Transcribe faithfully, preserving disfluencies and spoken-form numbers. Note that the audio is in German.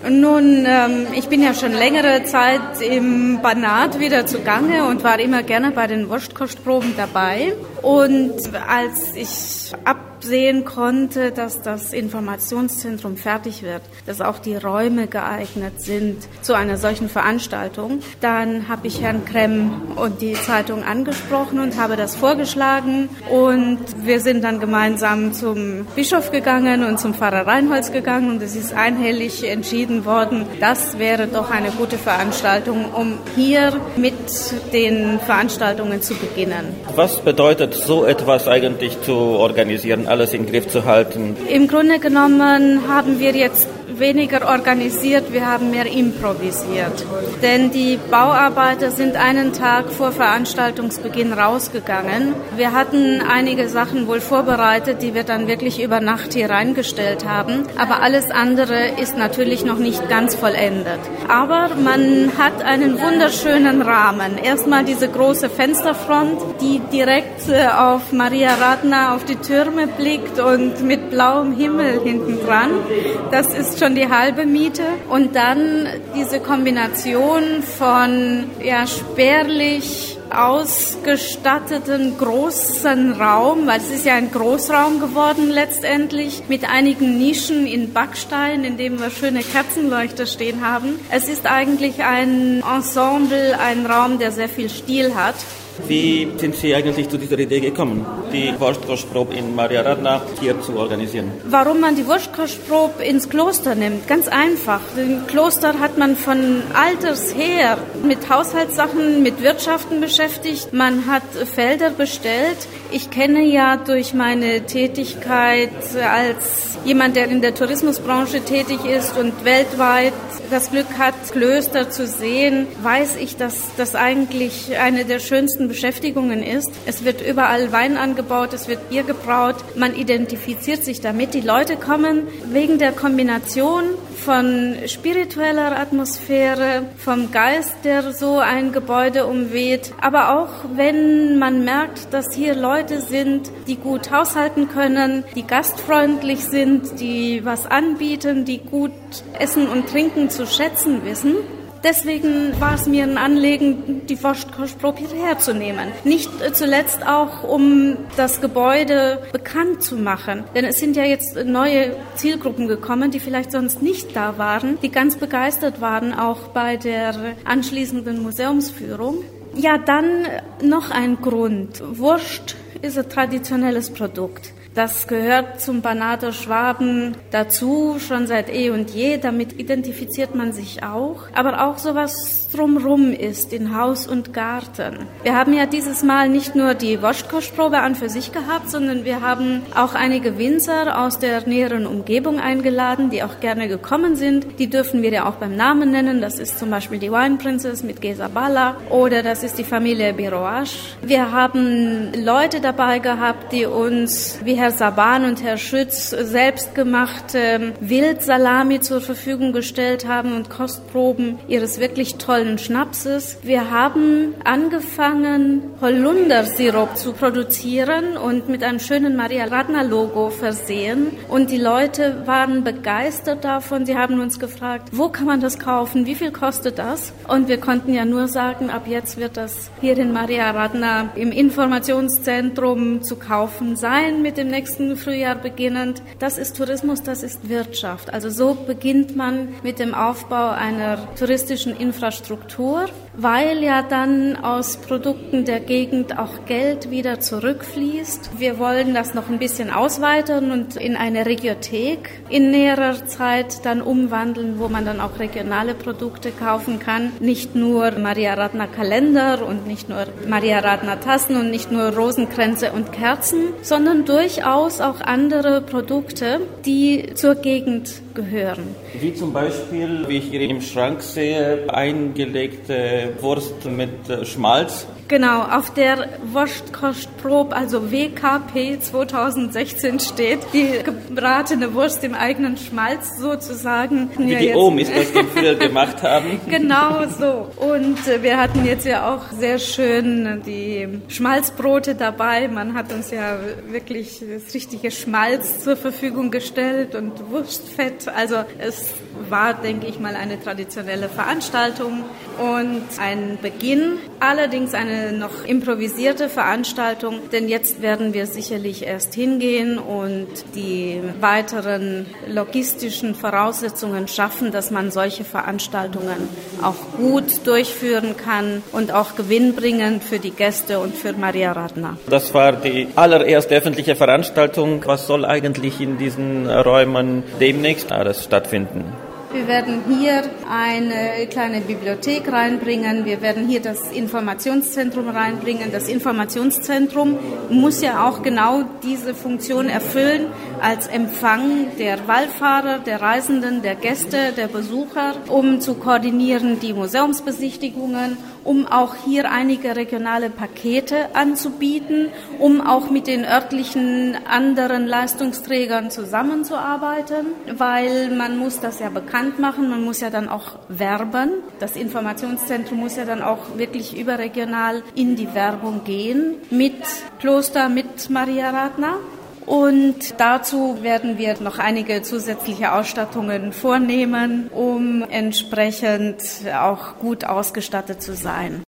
Nun, ähm, ich bin ja schon längere Zeit im Banat wieder zugange und war immer gerne bei den Wurstkostproben dabei. Und als ich absehen konnte, dass das Informationszentrum fertig wird, dass auch die Räume geeignet sind zu einer solchen Veranstaltung, dann habe ich Herrn Kremm und die Zeitung angesprochen und habe das vorgeschlagen. Und wir sind dann gemeinsam zum Bischof gegangen und zum Pfarrer Reinholz gegangen und es ist einhellig entschieden worden, das wäre doch eine gute Veranstaltung, um hier mit den Veranstaltungen zu beginnen. Was bedeutet so etwas eigentlich zu organisieren, alles in den Griff zu halten? Im Grunde genommen haben wir jetzt weniger organisiert, wir haben mehr improvisiert. Denn die Bauarbeiter sind einen Tag vor Veranstaltungsbeginn rausgegangen. Wir hatten einige Sachen wohl vorbereitet, die wir dann wirklich über Nacht hier reingestellt haben. Aber alles andere ist natürlich noch nicht ganz vollendet. Aber man hat einen wunderschönen Rahmen. Erstmal diese große Fensterfront, die direkt auf Maria Radna, auf die Türme blickt und mit blauem Himmel hinten dran. Das ist schon die halbe Miete. Und dann diese Kombination von ja, spärlich ausgestatteten großen Raum, weil es ist ja ein Großraum geworden letztendlich, mit einigen Nischen in Backstein, in dem wir schöne Kerzenleuchter stehen haben. Es ist eigentlich ein Ensemble, ein Raum, der sehr viel Stil hat. Wie sind Sie eigentlich zu dieser Idee gekommen, die Wurstkostprobe in Maria Radna hier zu organisieren? Warum man die Wurstkostprobe ins Kloster nimmt? Ganz einfach. Im Kloster hat man von alters her mit Haushaltssachen, mit Wirtschaften beschäftigt. Man hat Felder bestellt. Ich kenne ja durch meine Tätigkeit als jemand, der in der Tourismusbranche tätig ist und weltweit das Glück hat, Klöster zu sehen, weiß ich, dass das eigentlich eine der schönsten Beschäftigungen ist. Es wird überall Wein angebaut, es wird Bier gebraut, man identifiziert sich damit. Die Leute kommen wegen der Kombination von spiritueller Atmosphäre, vom Geist, der so ein Gebäude umweht, aber auch wenn man merkt, dass hier Leute sind, die gut haushalten können, die gastfreundlich sind, die was anbieten, die gut Essen und Trinken zu schätzen wissen. Deswegen war es mir ein Anliegen, die Wurstkostprobe hierher zu nehmen. Nicht zuletzt auch, um das Gebäude bekannt zu machen. Denn es sind ja jetzt neue Zielgruppen gekommen, die vielleicht sonst nicht da waren, die ganz begeistert waren, auch bei der anschließenden Museumsführung. Ja, dann noch ein Grund. Wurst ist ein traditionelles Produkt. Das gehört zum Banater Schwaben dazu, schon seit eh und je. Damit identifiziert man sich auch. Aber auch so was drumrum ist in Haus und Garten. Wir haben ja dieses Mal nicht nur die Wurstkostprobe an für sich gehabt, sondern wir haben auch einige Winzer aus der näheren Umgebung eingeladen, die auch gerne gekommen sind. Die dürfen wir ja auch beim Namen nennen. Das ist zum Beispiel die Wine Princess mit Gesa Balla oder das ist die Familie Biroage. Wir haben Leute dabei gehabt, die uns, wie Herr Saban und Herr Schütz, selbstgemachte Wildsalami zur Verfügung gestellt haben und Kostproben ihres wirklich tollen Schnapses. Wir haben angefangen, Holundersirup zu produzieren und mit einem schönen Maria Radna Logo versehen. Und die Leute waren begeistert davon. Sie haben uns gefragt, wo kann man das kaufen? Wie viel kostet das? Und wir konnten ja nur sagen, ab jetzt wird das hier in Maria Radna im Informationszentrum zu kaufen sein mit dem nächsten Frühjahr beginnend. Das ist Tourismus, das ist Wirtschaft. Also so beginnt man mit dem Aufbau einer touristischen Infrastruktur, weil ja dann aus Produkten der Gegend auch Geld wieder zurückfließt. Wir wollen das noch ein bisschen ausweiten und in eine Regiothek in näherer Zeit dann umwandeln, wo man dann auch regionale Produkte kaufen kann. Nicht nur Maria Radna Kalender und nicht nur Maria Radna Tassen und nicht nur Rosenkränze und Kerzen, sondern durchaus auch andere Produkte, die zur Gegend gehören. Wie zum Beispiel, wie ich hier im Schrank sehe, eingelegte Wurst mit Schmalz. Genau, auf der Wurstkostprobe, also W K P zweitausendsechzehn steht die gebratene Wurst im eigenen Schmalz sozusagen. Wie ja, die Omis das früher gemacht haben. Genau so. Und äh, wir hatten jetzt ja auch sehr schön die Schmalzbrote dabei. Man hat uns ja wirklich das richtige Schmalz zur Verfügung gestellt und Wurstfett. Also es war, denke ich mal, eine traditionelle Veranstaltung und ein Beginn. Allerdings eine noch improvisierte Veranstaltung, denn jetzt werden wir sicherlich erst hingehen und die weiteren logistischen Voraussetzungen schaffen, dass man solche Veranstaltungen auch gut durchführen kann und auch gewinnbringend für die Gäste und für Maria Radna. Das war die allererste öffentliche Veranstaltung. Was soll eigentlich in diesen Räumen demnächst alles stattfinden? Wir werden hier eine kleine Bibliothek reinbringen. Wir werden hier das Informationszentrum reinbringen. Das Informationszentrum muss ja auch genau diese Funktion erfüllen als Empfang der Wallfahrer, der Reisenden, der Gäste, der Besucher, um zu koordinieren die Museumsbesichtigungen, um auch hier einige regionale Pakete anzubieten, um auch mit den örtlichen anderen Leistungsträgern zusammenzuarbeiten, weil man muss das ja bekannt machen, man muss ja dann auch werben. Das Informationszentrum muss ja dann auch wirklich überregional in die Werbung gehen mit Kloster, mit Maria Radna. Und dazu werden wir noch einige zusätzliche Ausstattungen vornehmen, um entsprechend auch gut ausgestattet zu sein.